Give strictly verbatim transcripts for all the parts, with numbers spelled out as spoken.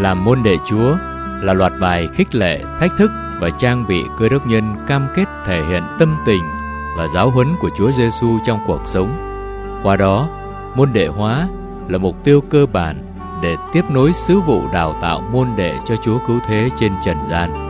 Làm môn đệ Chúa là loạt bài khích lệ, thách thức và trang bị Cơ đốc nhân cam kết thể hiện tâm tình và giáo huấn của Chúa Giêsu trong cuộc sống. Qua đó, môn đệ hóa là mục tiêu cơ bản để tiếp nối sứ vụ đào tạo môn đệ cho Chúa Cứu Thế trên trần gian.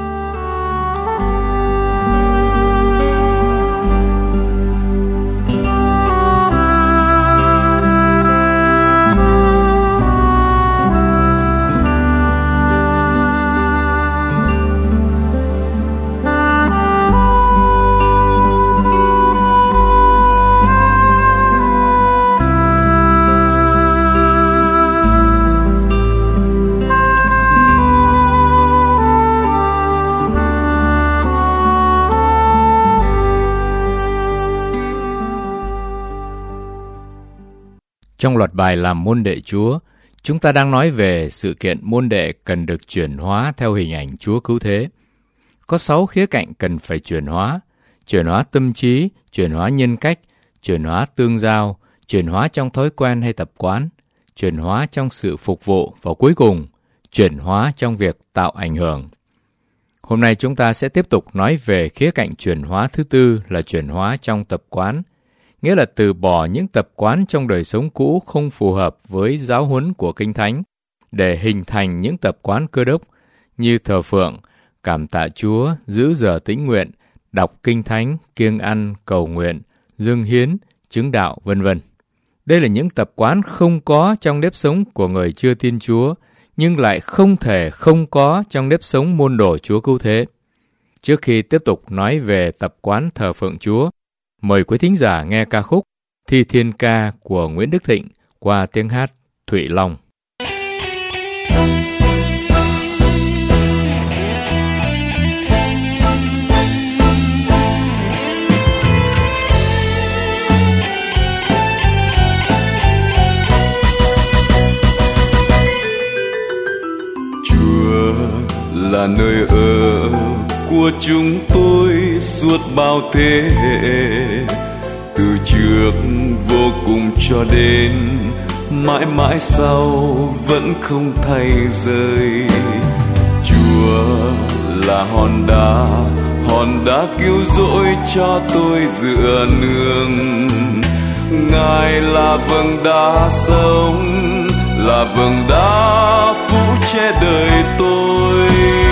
Trong loạt bài làm môn đệ Chúa, chúng ta đang nói về sự kiện môn đệ cần được chuyển hóa theo hình ảnh Chúa Cứu Thế. Có sáu khía cạnh cần phải chuyển hóa: chuyển hóa tâm trí, chuyển hóa nhân cách, chuyển hóa tương giao, chuyển hóa trong thói quen hay tập quán, chuyển hóa trong sự phục vụ và cuối cùng, chuyển hóa trong việc tạo ảnh hưởng. Hôm nay chúng ta sẽ tiếp tục nói về khía cạnh chuyển hóa thứ tư là chuyển hóa trong tập quán, nghĩa là từ bỏ những tập quán trong đời sống cũ không phù hợp với giáo huấn của Kinh Thánh để hình thành những tập quán Cơ đốc như thờ phượng, cảm tạ Chúa, giữ giờ tĩnh nguyện, đọc Kinh Thánh, kiêng ăn, cầu nguyện, dâng hiến, chứng đạo, vân vân. Đây là những tập quán không có trong nếp sống của người chưa tin Chúa, nhưng lại không thể không có trong nếp sống môn đồ Chúa Cứu Thế. Trước khi tiếp tục nói về tập quán thờ phượng Chúa, mời quý thính giả nghe ca khúc Thi Thiên Ca của Nguyễn Đức Thịnh qua tiếng hát Thụy Long. Chúa là nơi ở của chúng tôi suốt bao thế hệ, từ trước vô cùng cho đến mãi mãi sau vẫn không thay rời. Chúa là hòn đá, hòn đá cứu rỗi cho tôi dựa nương. Ngài là vầng đá sống, là vầng đá phủ che đời tôi.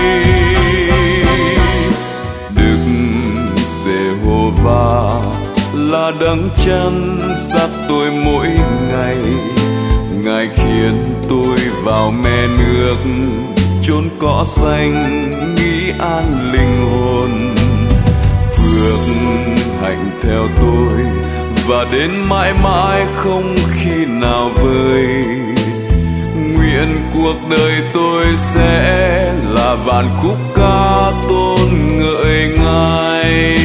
Và là đấng chăn dắt tôi mỗi ngày. Ngài khiến tôi vào me nước, chốn cỏ xanh nghỉ an linh hồn. Phước hạnh theo tôi và đến mãi mãi không khi nào vơi. Nguyện cuộc đời tôi sẽ là vạn khúc ca tôn ngợi Ngài.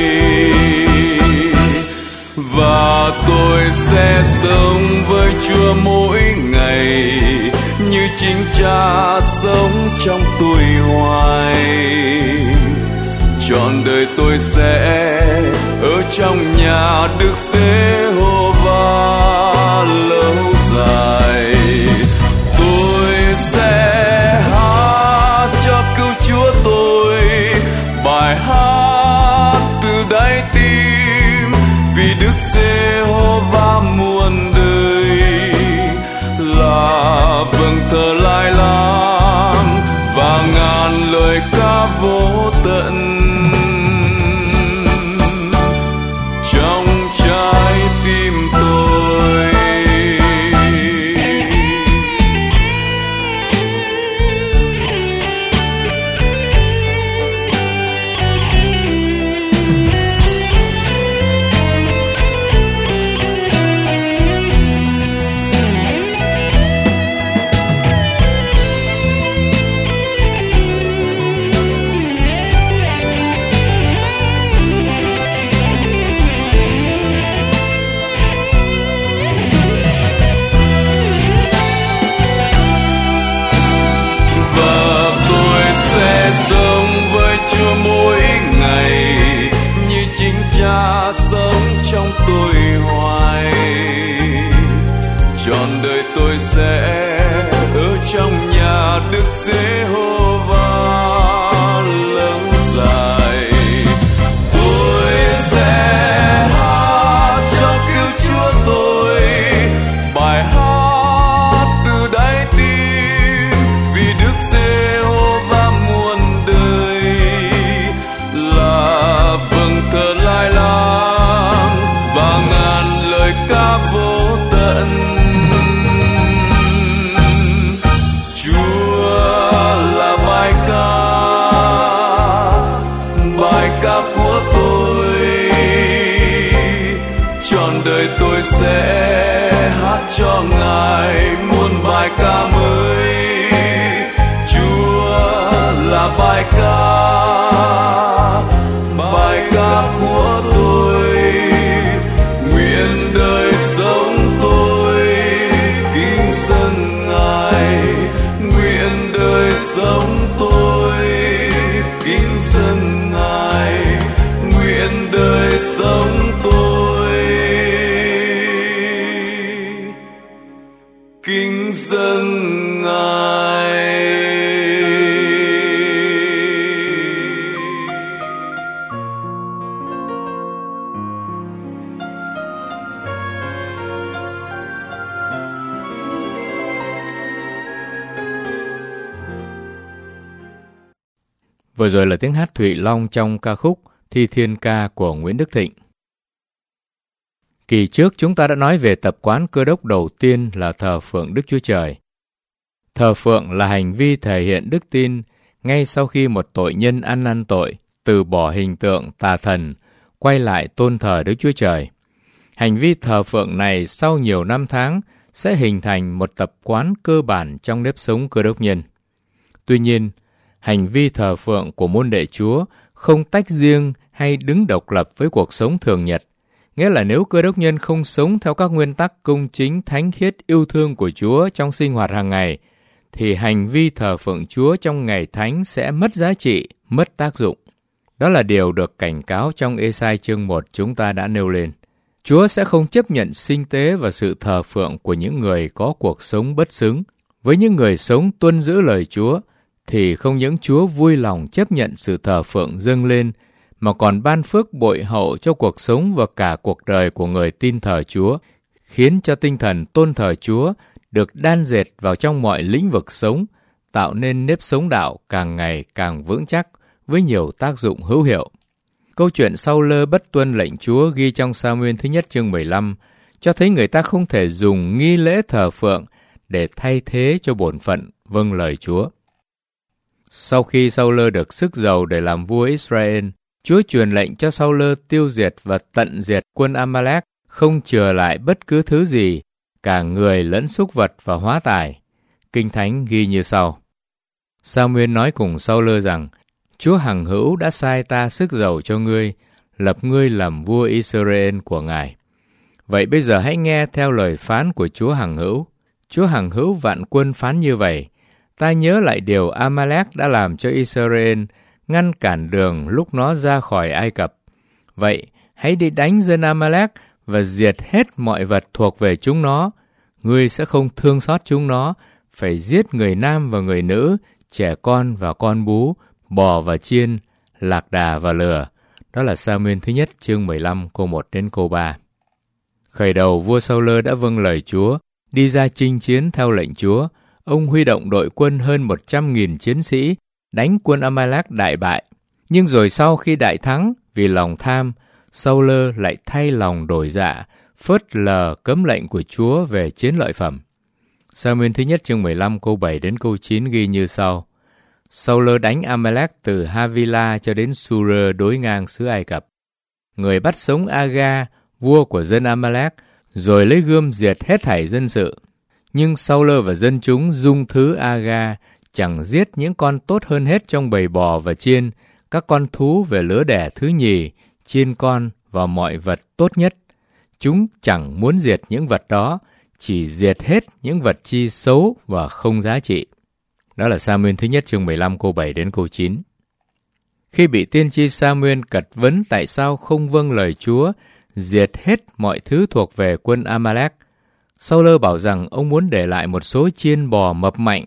Và tôi sẽ sống với Chúa mỗi ngày, như chính Cha sống trong tôi hoài. Trọn đời tôi sẽ ở trong nhà Đức Giê-hô-va lâu dài. Tôi sẽ hát cho cứu Chúa tôi bài hát từ đáy tim, vì Đức Giê-hô-va muôn đời là vầng thờ lai lam và ngàn lời ca vô tận trong trái tim tôi. Cha sống trong tôi hoài. Trọn đời tôi sẽ ở trong nhà là Đức Giê-hô-va lớn dài. Tôi sẽ hát cho cứu Chúa tôi bài hát từ đáy tim, vì Đức Giê-hô-va muôn đời là vầng thờ lai lam và ngàn lời ca vô tận. Chúa là bài ca, bài ca của tôi, trọn đời tôi sẽ hát cho Ngài muôn bài ca mới. Chúa là bài ca, bài ca của tôi, nguyện đời sống tôi kính dâng Ngài, nguyện đời sống tôi kính dâng Ngài, nguyện đời sống tôi kính dâng Ngài. Vừa rồi là tiếng hát Thụy Long trong ca khúc Thi Thiên Ca của Nguyễn Đức Thịnh. Kỳ trước chúng ta đã nói về tập quán Cơ Đốc đầu tiên là thờ phượng Đức Chúa Trời. Thờ phượng là hành vi thể hiện đức tin ngay sau khi một tội nhân ăn năn tội, từ bỏ hình tượng tà thần, quay lại tôn thờ Đức Chúa Trời. Hành vi thờ phượng này sau nhiều năm tháng sẽ hình thành một tập quán cơ bản trong nếp sống Cơ Đốc nhân. Tuy nhiên, hành vi thờ phượng của môn đệ Chúa không tách riêng hay đứng độc lập với cuộc sống thường nhật. Nghĩa là nếu Cơ Đốc nhân không sống theo các nguyên tắc công chính, thánh khiết, yêu thương của Chúa trong sinh hoạt hàng ngày, thì hành vi thờ phượng Chúa trong ngày thánh sẽ mất giá trị, mất tác dụng. Đó là điều được cảnh cáo trong Ê-sai chương một chúng ta đã nêu lên. Chúa sẽ không chấp nhận sinh tế và sự thờ phượng của những người có cuộc sống bất xứng. Với những người sống tuân giữ lời Chúa, thì không những Chúa vui lòng chấp nhận sự thờ phượng dâng lên, mà còn ban phước bội hậu cho cuộc sống và cả cuộc đời của người tin thờ Chúa, khiến cho tinh thần tôn thờ Chúa được đan dệt vào trong mọi lĩnh vực sống, tạo nên nếp sống đạo càng ngày càng vững chắc với nhiều tác dụng hữu hiệu. Câu chuyện Sau-lơ bất tuân lệnh Chúa ghi trong Sa-muên thứ nhất chương mười lăm cho thấy người ta không thể dùng nghi lễ thờ phượng để thay thế cho bổn phận vâng lời Chúa. Sau khi Sau-lơ được sức giàu để làm vua Israel, Chúa truyền lệnh cho Sau-lơ tiêu diệt và tận diệt quân A-ma-lek, không chừa lại bất cứ thứ gì, cả người lẫn súc vật và hóa tài. Kinh Thánh ghi như sau. Sa-muên nói cùng Sau-lơ rằng, Chúa hằng hữu đã sai ta sức giàu cho ngươi, lập ngươi làm vua Israel của Ngài. Vậy bây giờ hãy nghe theo lời phán của Chúa hằng hữu. Chúa hằng hữu vạn quân phán như vậy, ta nhớ lại điều A-ma-lek đã làm cho Israel, ngăn cản đường lúc nó ra khỏi Ai Cập. Vậy, hãy đi đánh dân A-ma-lek và diệt hết mọi vật thuộc về chúng nó. Ngươi sẽ không thương xót chúng nó, phải giết người nam và người nữ, trẻ con và con bú, bò và chiên, lạc đà và lừa. Đó là Sa-muên thứ nhất chương mười lăm câu một đến câu ba. Khởi đầu vua Sau-lơ đã vâng lời Chúa, đi ra chinh chiến theo lệnh Chúa. Ông huy động đội quân hơn một trăm nghìn chiến sĩ, đánh quân A-ma-lek đại bại. Nhưng rồi sau khi đại thắng, vì lòng tham, Sau-lơ lại thay lòng đổi dạ, phớt lờ cấm lệnh của Chúa về chiến lợi phẩm. Sa-muên thứ nhất chương mười lăm câu bảy đến câu chín ghi như sau. Sau-lơ đánh A-ma-lek từ Ha-vi-la cho đến Su-rơ đối ngang xứ Ai Cập. Người bắt sống A-ga, vua của dân A-ma-lek, rồi lấy gươm diệt hết thảy dân sự. Nhưng Sau-lơ và dân chúng dung thứ A-ga, chẳng giết những con tốt hơn hết trong bầy bò và chiên, các con thú về lứa đẻ thứ nhì, chiên con và mọi vật tốt nhất. Chúng chẳng muốn diệt những vật đó, chỉ diệt hết những vật chi xấu và không giá trị. Đó là Sa-muên thứ nhất chương mười lăm câu bảy đến câu chín. Khi bị tiên tri Sa-muên cật vấn tại sao không vâng lời Chúa, diệt hết mọi thứ thuộc về quân A-ma-lek, Sau-lơ bảo rằng ông muốn để lại một số chiên bò mập mạnh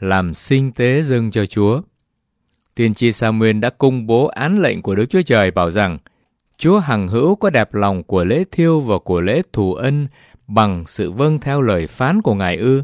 làm sinh tế dâng cho Chúa. Tiên tri Sa-muên đã công bố án lệnh của Đức Chúa Trời bảo rằng Chúa hằng hữu có đẹp lòng của lễ thiêu và của lễ thù ân bằng sự vâng theo lời phán của Ngài ư,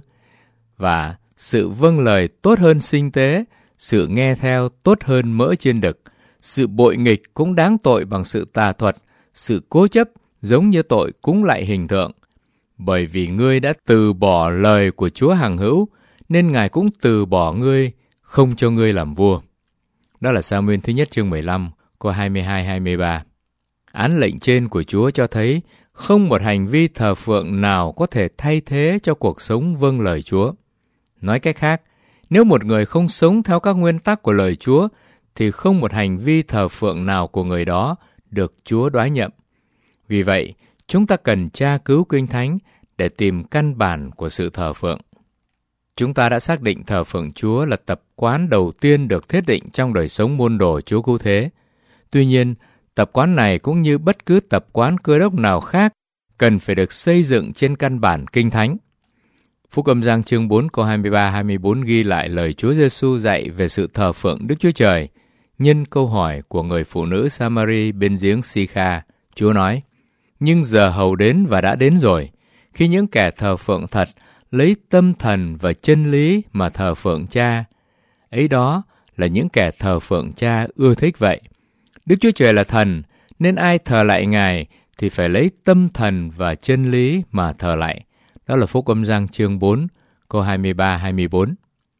và sự vâng lời tốt hơn sinh tế, sự nghe theo tốt hơn mỡ chiên đực, sự bội nghịch cũng đáng tội bằng sự tà thuật, sự cố chấp giống như tội cúng lạy hình tượng. Bởi vì ngươi đã từ bỏ lời của Chúa hằng hữu, nên Ngài cũng từ bỏ ngươi, không cho ngươi làm vua. Đó là Sa-muên thứ nhất chương mười lăm, câu hai mươi hai hai mươi ba. Án lệnh trên của Chúa cho thấy không một hành vi thờ phượng nào có thể thay thế cho cuộc sống vâng lời Chúa. Nói cách khác, nếu một người không sống theo các nguyên tắc của lời Chúa, thì không một hành vi thờ phượng nào của người đó được Chúa đoái nhậm. Vì vậy, chúng ta cần tra cứu Kinh Thánh để tìm căn bản của sự thờ phượng. Chúng ta đã xác định thờ phượng Chúa là tập quán đầu tiên được thiết định trong đời sống môn đồ Chúa Cứu Thế. Tuy nhiên, tập quán này cũng như bất cứ tập quán Cơ Đốc nào khác cần phải được xây dựng trên căn bản Kinh Thánh. Phúc Âm Giăng chương bốn câu hai mươi ba hai mươi bốn ghi lại lời Chúa Giêsu dạy về sự thờ phượng Đức Chúa Trời. Nhân câu hỏi của người phụ nữ Samari bên giếng Si-kha, Chúa nói: nhưng giờ hầu đến và đã đến rồi, khi những kẻ thờ phượng thật lấy tâm thần và chân lý mà thờ phượng Cha. Ấy đó là những kẻ thờ phượng Cha ưa thích vậy. Đức Chúa Trời là thần, nên ai thờ lại Ngài thì phải lấy tâm thần và chân lý mà thờ lại. Đó là Phúc Âm Giăng chương bốn, câu hai mươi ba hai mươi bốn.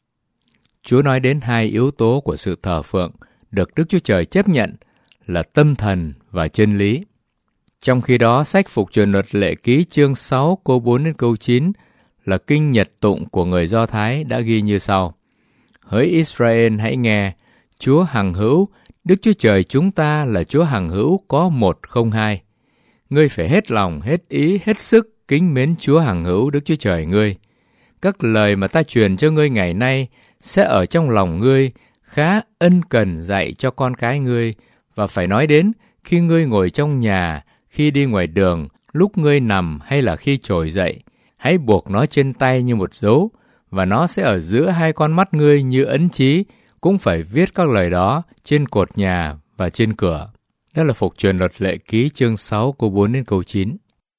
Chúa nói đến hai yếu tố của sự thờ phượng được Đức Chúa Trời chấp nhận là tâm thần và chân lý. Trong khi đó, sách Phục Truyền Luật Lệ Ký chương sáu câu bốn đến câu chín là kinh nhật tụng của người Do Thái đã ghi như sau: Hỡi Israel, hãy nghe, Chúa hằng hữu, Đức Chúa Trời chúng ta là Chúa hằng hữu có một không hai. Ngươi phải hết lòng, hết ý, hết sức kính mến Chúa hằng hữu Đức Chúa Trời ngươi. Các lời mà ta truyền cho ngươi ngày nay sẽ ở trong lòng ngươi, khá ân cần dạy cho con cái ngươi, và phải nói đến khi ngươi ngồi trong nhà, khi đi ngoài đường, lúc ngươi nằm hay là khi trồi dậy. Hãy buộc nó trên tay như một dấu, và nó sẽ ở giữa hai con mắt ngươi như ấn chí, cũng phải viết các lời đó trên cột nhà và trên cửa. Đó là Phục Truyền Luật Lệ Ký chương sáu câu bốn đến câu chín.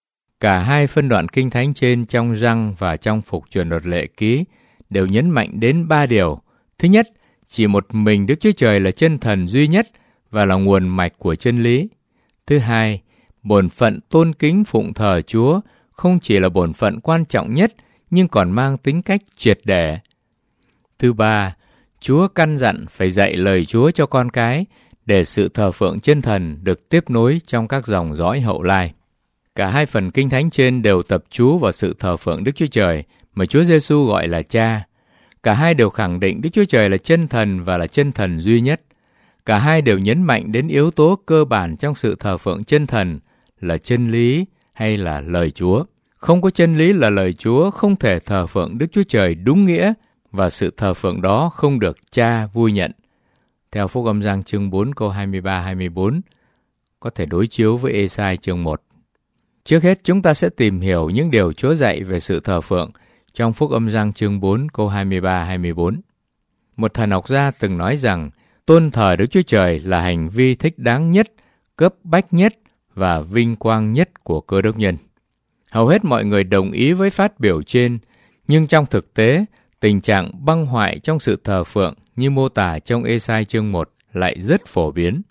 Cả hai phân đoạn kinh thánh trên trong Giăng và trong Phục Truyền Luật Lệ Ký đều nhấn mạnh đến ba điều. Thứ nhất, chỉ một mình Đức Chúa Trời là chân thần duy nhất và là nguồn mạch của chân lý. Thứ hai, bổn phận tôn kính phụng thờ Chúa không chỉ là bổn phận quan trọng nhất, nhưng còn mang tính cách triệt để. Thứ ba, Chúa căn dặn phải dạy lời Chúa cho con cái, để sự thờ phượng chân thần được tiếp nối trong các dòng dõi hậu lai. Cả hai phần kinh thánh trên đều tập chú vào sự thờ phượng Đức Chúa Trời mà Chúa Giêsu gọi là Cha. Cả hai đều khẳng định Đức Chúa Trời là chân thần và là chân thần duy nhất. Cả hai đều nhấn mạnh đến yếu tố cơ bản trong sự thờ phượng chân thần là chân lý hay là lời Chúa. Không có chân lý là lời Chúa, không thể thờ phượng Đức Chúa Trời đúng nghĩa, và sự thờ phượng đó không được Cha vui nhận. Theo Phúc Âm Giăng chương bốn câu hai mươi ba hai mươi bốn, có thể đối chiếu với Ê-sai chương một. Trước hết, chúng ta sẽ tìm hiểu những điều Chúa dạy về sự thờ phượng trong Phúc Âm Giăng chương bốn câu hai mươi ba hai mươi bốn. Một thần học gia từng nói rằng tôn thờ Đức Chúa Trời là hành vi thích đáng nhất, cấp bách nhất và vinh quang nhất của Cơ Đốc nhân. Hầu hết mọi người đồng ý với phát biểu trên, nhưng trong thực tế, tình trạng băng hoại trong sự thờ phượng như mô tả trong Ê-sai chương một lại rất phổ biến.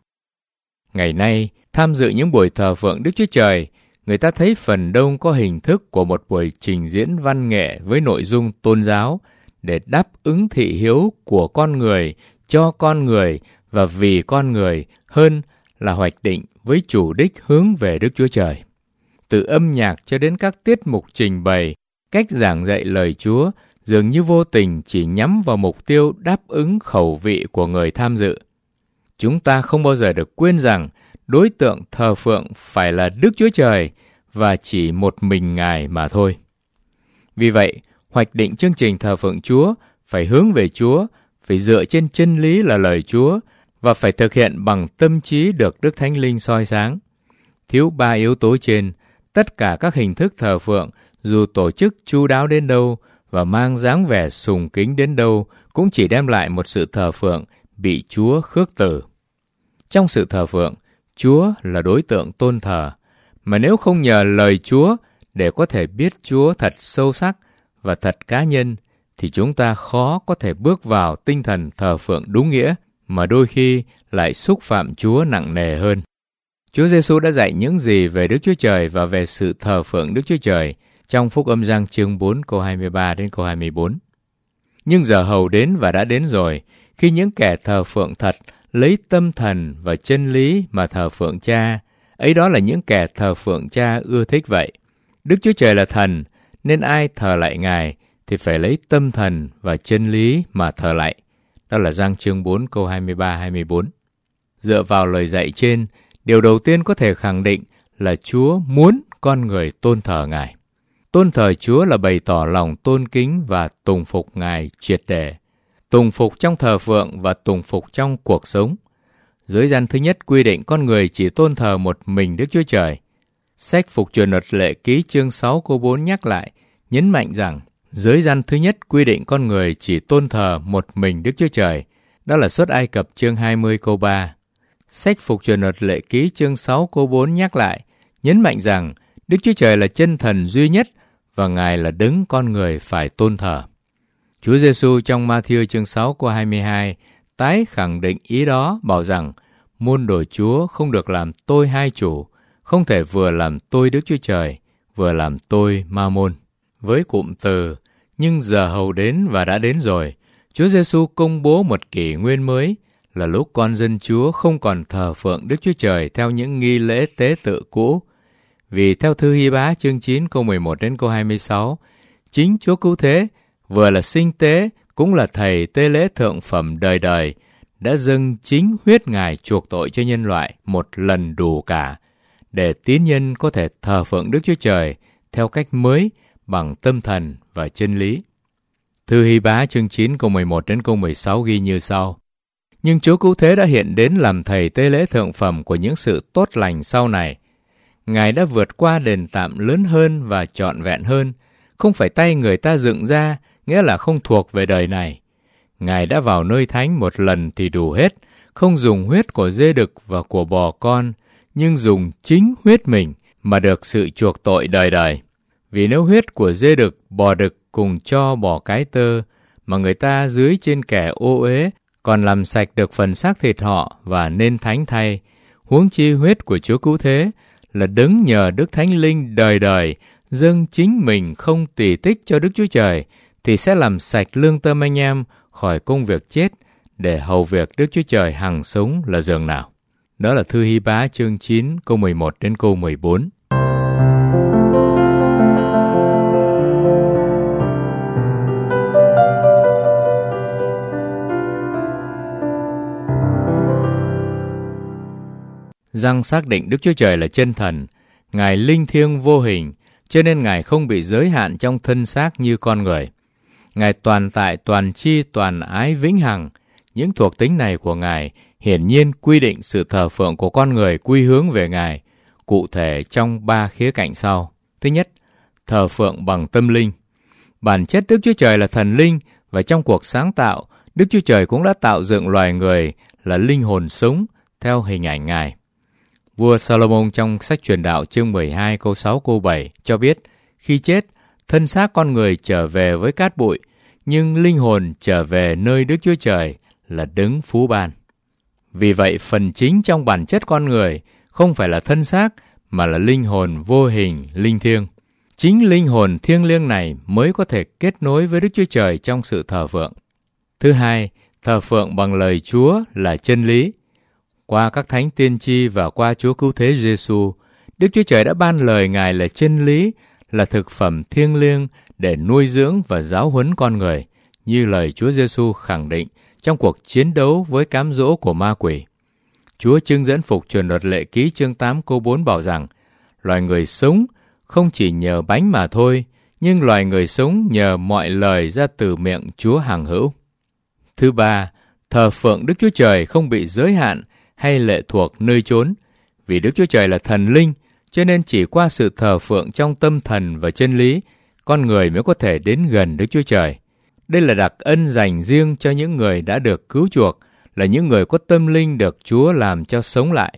Ngày nay, tham dự những buổi thờ phượng Đức Chúa Trời, người ta thấy phần đông có hình thức của một buổi trình diễn văn nghệ với nội dung tôn giáo để đáp ứng thị hiếu của con người, cho con người và vì con người hơn là hoạch định với chủ đích hướng về Đức Chúa Trời. Từ âm nhạc cho đến các tiết mục trình bày, cách giảng dạy lời Chúa dường như vô tình chỉ nhắm vào mục tiêu đáp ứng khẩu vị của người tham dự. Chúng ta không bao giờ được quên rằng đối tượng thờ phượng phải là Đức Chúa Trời và chỉ một mình Ngài mà thôi. Vì vậy, hoạch định chương trình thờ phượng Chúa phải hướng về Chúa, phải dựa trên chân lý là lời Chúa và phải thực hiện bằng tâm trí được Đức Thánh Linh soi sáng. Thiếu ba yếu tố trên, tất cả các hình thức thờ phượng, dù tổ chức chu đáo đến đâu và mang dáng vẻ sùng kính đến đâu, cũng chỉ đem lại một sự thờ phượng bị Chúa khước từ. Trong sự thờ phượng, Chúa là đối tượng tôn thờ, mà nếu không nhờ lời Chúa để có thể biết Chúa thật sâu sắc và thật cá nhân, thì chúng ta khó có thể bước vào tinh thần thờ phượng đúng nghĩa, mà đôi khi lại xúc phạm Chúa nặng nề hơn. Chúa Giêsu đã dạy những gì về Đức Chúa Trời và về sự thờ phượng Đức Chúa Trời trong Phúc Âm Giăng chương bốn câu hai mươi ba đến câu hai mươi bốn. Nhưng giờ hầu đến và đã đến rồi, khi những kẻ thờ phượng thật lấy tâm thần và chân lý mà thờ phượng Cha, ấy đó là những kẻ thờ phượng Cha ưa thích vậy. Đức Chúa Trời là thần, nên ai thờ lại Ngài thì phải lấy tâm thần và chân lý mà thờ lại. Đó là Giăng chương bốn câu hai mươi ba hai mươi bốn. Dựa vào lời dạy trên, điều đầu tiên có thể khẳng định là Chúa muốn con người tôn thờ Ngài. Tôn thờ Chúa là bày tỏ lòng tôn kính và tùng phục Ngài triệt để. Tùng phục trong thờ phượng và tùng phục trong cuộc sống. Giới gian thứ nhất quy định con người chỉ tôn thờ một mình Đức Chúa Trời. Sách Phục truyền luật lệ ký chương sáu câu bốn nhắc lại, nhấn mạnh rằng giới gian thứ nhất quy định con người chỉ tôn thờ một mình Đức Chúa Trời. Đó là Xuất Ai Cập chương hai mươi câu ba. Sách Phục truyền luật lệ ký chương sáu câu bốn nhắc lại, nhấn mạnh rằng Đức Chúa Trời là chân thần duy nhất và Ngài là đấng con người phải tôn thờ. Chúa Giêsu trong Ma-thi-ơ chương sáu câu hai mươi hai tái khẳng định ý đó, bảo rằng môn đồ Chúa không được làm tôi hai chủ, không thể vừa làm tôi Đức Chúa Trời, vừa làm tôi Ma-môn. Với cụm từ nhưng giờ hầu đến và đã đến rồi, Chúa Giêsu công bố một kỷ nguyên mới, là lúc con dân Chúa không còn thờ phượng Đức Chúa Trời theo những nghi lễ tế tự cũ. Vì theo thư Hy-bá chương chín câu mười một đến câu hai mươi sáu, chính Chúa Cứu Thế, vừa là sinh tế, cũng là thầy tế lễ thượng phẩm đời đời, đã dâng chính huyết Ngài chuộc tội cho nhân loại một lần đủ cả, để tín nhân có thể thờ phượng Đức Chúa Trời theo cách mới bằng tâm thần và chân lý. Thư Hy-bá chương chín câu mười một đến câu mười sáu ghi như sau: Nhưng Chúa Cứu Thế đã hiện đến làm thầy tế lễ thượng phẩm của những sự tốt lành sau này. Ngài đã vượt qua đền tạm lớn hơn và trọn vẹn hơn, không phải tay người ta dựng ra, nghĩa là không thuộc về đời này. Ngài đã vào nơi thánh một lần thì đủ hết, không dùng huyết của dê đực và của bò con, nhưng dùng chính huyết mình mà được sự chuộc tội đời đời. Vì nếu huyết của dê đực, bò đực cùng cho bò cái tơ, mà người ta dưới trên kẻ ô uế còn làm sạch được phần xác thịt họ và nên thánh thay, huống chi huyết của Chúa Cứu Thế là đấng nhờ Đức Thánh Linh đời đời dâng chính mình không tỳ tích cho Đức Chúa Trời, thì sẽ làm sạch lương tâm anh em khỏi công việc chết, để hầu việc Đức Chúa Trời hằng sống là dường nào. Đó là thư Hy-bá chương chín câu mười một đến câu mười bốn. Giăng xác định Đức Chúa Trời là chân thần, Ngài linh thiêng vô hình, cho nên Ngài không bị giới hạn trong thân xác như con người. Ngài toàn tại, toàn chi, toàn ái, vĩnh hằng. Những thuộc tính này của Ngài hiển nhiên quy định sự thờ phượng của con người quy hướng về Ngài, cụ thể trong ba khía cạnh sau. Thứ nhất, thờ phượng bằng tâm linh. Bản chất Đức Chúa Trời là thần linh, và trong cuộc sáng tạo, Đức Chúa Trời cũng đã tạo dựng loài người là linh hồn sống theo hình ảnh Ngài. Vua Salomon trong sách Truyền đạo chương mười hai câu sáu câu bảy cho biết, khi chết, thân xác con người trở về với cát bụi, nhưng linh hồn trở về nơi Đức Chúa Trời là đấng phú ban. Vì vậy, phần chính trong bản chất con người không phải là thân xác, mà là linh hồn vô hình, linh thiêng. Chính linh hồn thiêng liêng này mới có thể kết nối với Đức Chúa Trời trong sự thờ phượng. Thứ hai, thờ phượng bằng lời Chúa là chân lý. Qua các thánh tiên tri và qua Chúa Cứu Thế Giêsu, Đức Chúa Trời đã ban lời Ngài là chân lý, là thực phẩm thiêng liêng để nuôi dưỡng và giáo huấn con người, như lời Chúa Giêsu khẳng định trong cuộc chiến đấu với cám dỗ của ma quỷ. Chúa trưng dẫn Phục truyền luật lệ ký chương tám câu bốn bảo rằng, loài người sống không chỉ nhờ bánh mà thôi, nhưng loài người sống nhờ mọi lời ra từ miệng Chúa hằng hữu. Thứ ba, thờ phượng Đức Chúa Trời không bị giới hạn hay lệ thuộc nơi chốn. Vì Đức Chúa Trời là thần linh, cho nên chỉ qua sự thờ phượng trong tâm thần và chân lý, con người mới có thể đến gần Đức Chúa Trời. Đây là đặc ân dành riêng cho những người đã được cứu chuộc, là những người có tâm linh được Chúa làm cho sống lại.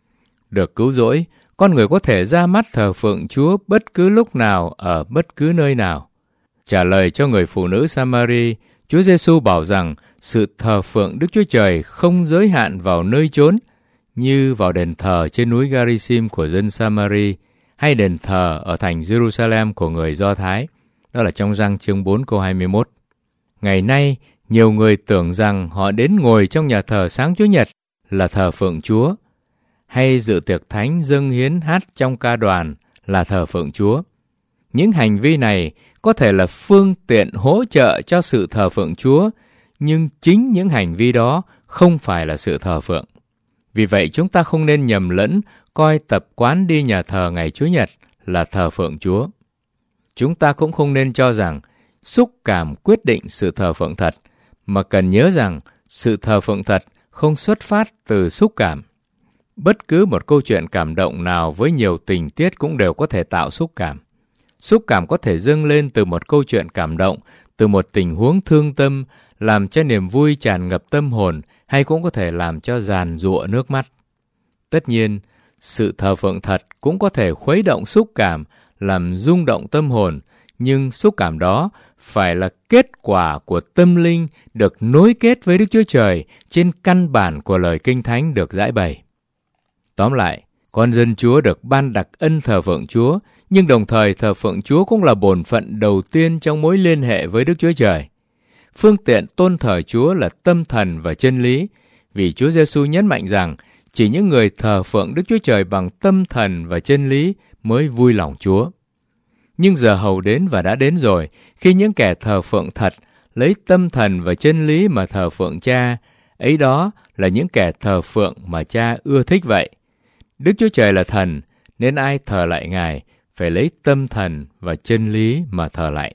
Được cứu rỗi, con người có thể ra mắt thờ phượng Chúa bất cứ lúc nào, ở bất cứ nơi nào. Trả lời cho người phụ nữ Samari, Chúa Giêsu bảo rằng sự thờ phượng Đức Chúa Trời không giới hạn vào nơi chốn, như vào đền thờ trên núi Garisim của dân Samari, hay đền thờ ở thành Jerusalem của người Do Thái. Đó là trong Giăng chương bốn câu hai mươi mốt. Ngày nay, nhiều người tưởng rằng họ đến ngồi trong nhà thờ sáng Chúa Nhật là thờ phượng Chúa, hay dự tiệc thánh dâng hiến hát trong ca đoàn là thờ phượng Chúa. Những hành vi này có thể là phương tiện hỗ trợ cho sự thờ phượng Chúa, nhưng chính những hành vi đó không phải là sự thờ phượng. Vì vậy chúng ta không nên nhầm lẫn coi tập quán đi nhà thờ ngày Chúa Nhật là thờ phượng Chúa. Chúng ta cũng không nên cho rằng xúc cảm quyết định sự thờ phượng thật, mà cần nhớ rằng sự thờ phượng thật không xuất phát từ xúc cảm. Bất cứ một câu chuyện cảm động nào với nhiều tình tiết cũng đều có thể tạo xúc cảm. Xúc cảm có thể dâng lên từ một câu chuyện cảm động, từ một tình huống thương tâm, làm cho niềm vui tràn ngập tâm hồn, hay cũng có thể làm cho giàn giụa nước mắt. Tất nhiên, sự thờ phượng thật cũng có thể khuấy động xúc cảm, làm rung động tâm hồn, nhưng xúc cảm đó phải là kết quả của tâm linh được nối kết với Đức Chúa Trời trên căn bản của lời Kinh Thánh được giải bày. Tóm lại, con dân Chúa được ban đặc ân thờ phượng Chúa, nhưng đồng thời thờ phượng Chúa cũng là bổn phận đầu tiên trong mối liên hệ với Đức Chúa Trời. Phương tiện tôn thờ Chúa là tâm thần và chân lý, vì Chúa Giêsu nhấn mạnh rằng chỉ những người thờ phượng Đức Chúa Trời bằng tâm thần và chân lý mới vui lòng Chúa. Nhưng giờ hầu đến và đã đến rồi, khi những kẻ thờ phượng thật lấy tâm thần và chân lý mà thờ phượng Cha, ấy đó là những kẻ thờ phượng mà Cha ưa thích vậy. Đức Chúa Trời là thần, nên ai thờ lại Ngài phải lấy tâm thần và chân lý mà thờ lại.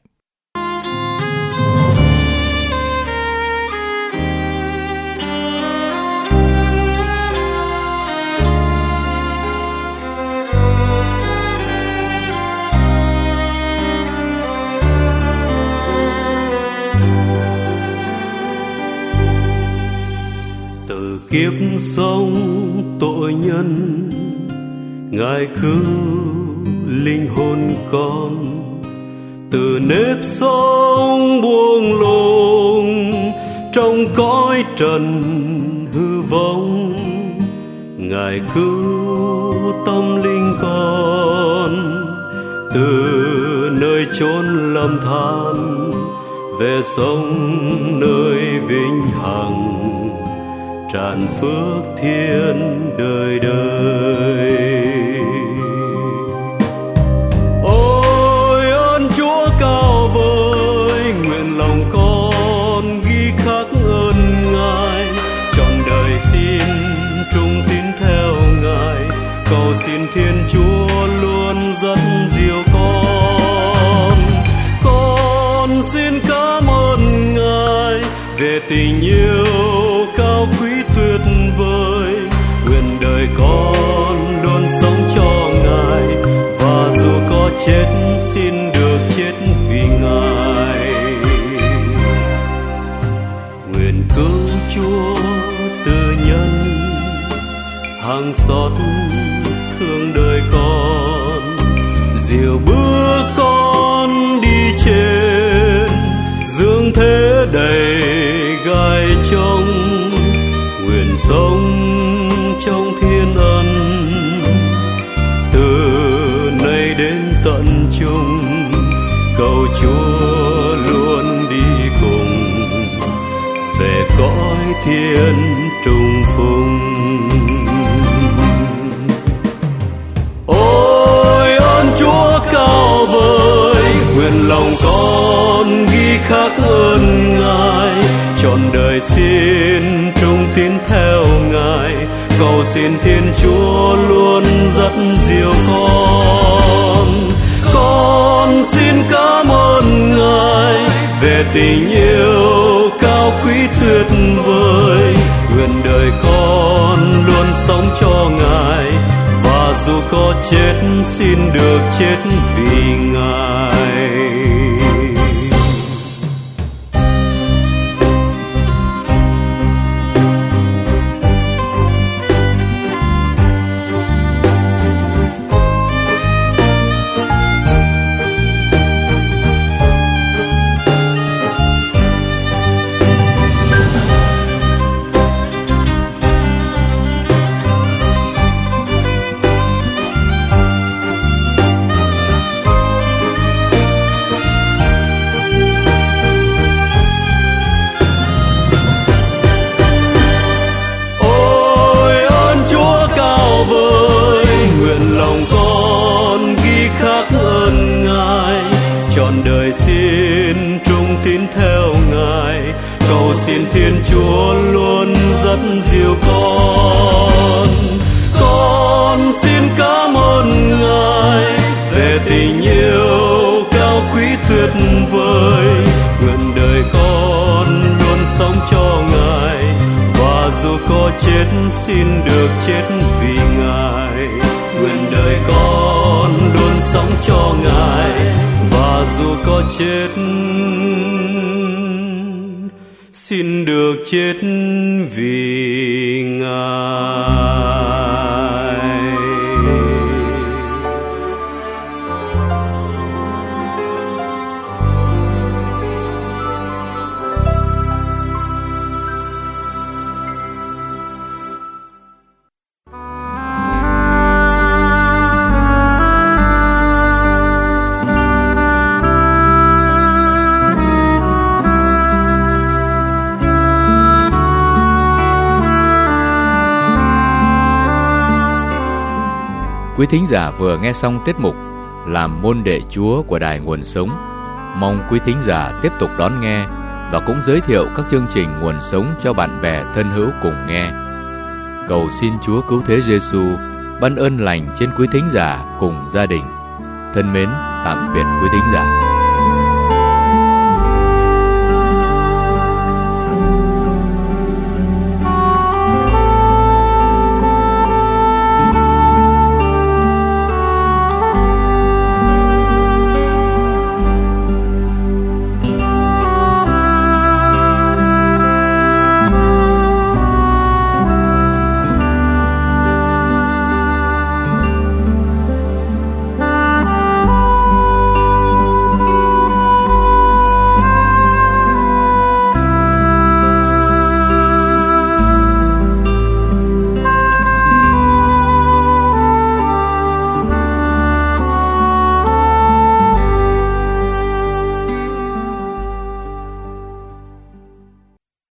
Từ kiếp sống tội nhân, Ngài cứu linh hồn con từ nếp sống buông lung trong cõi trần hư vong. Ngài cứu tâm linh con từ nơi chốn lầm than về sống nơi vinh hằng, tràn phước thiên đời đời. Ôi ơn Chúa cao vời, nguyện lòng con ghi khắc ơn Ngài, trọn đời xin trung tín theo Ngài, cầu xin Thiên Chúa luôn dẫn dìu con. Con xin cảm ơn Ngài về tình yêu cao quý tuyệt vời, nguyện đời con luôn sống cho Ngài, và dù có chết xin được chết vì Ngài. Nguyện cứu Chúa từ nhân hàng xót thương đời con, dìu bước con đi trên dương thế đầy gai trong, nguyện sống trong thiên ân từ nay đến tận chung, cầu Chúa luôn đi cùng về cõi thiên trung phùng. Ôi ơn Chúa cao vời, nguyện lòng con ghi khắc ơn Ngài, trọn đời xin trung tín theo Ngài, cầu xin Thiên Chúa luôn dắt dìu con. Con xin cảm ơn Ngài về tình yêu cao quý tuyệt vời, nguyện đời con luôn sống cho Ngài, và dù có chết xin được chết vì Ngài. có chết xin được chết vì Ngài, nguyện đời con luôn sống cho Ngài, và dù có chết xin được chết vì Ngài. Quý thính giả vừa nghe xong tiết mục Làm môn đệ Chúa của Đài Nguồn Sống. Mong quý thính giả tiếp tục đón nghe và cũng giới thiệu các chương trình Nguồn Sống cho bạn bè thân hữu cùng nghe. Cầu xin Chúa Cứu Thế Giêsu ban ơn lành trên quý thính giả cùng gia đình. Thân mến, tạm biệt quý thính giả.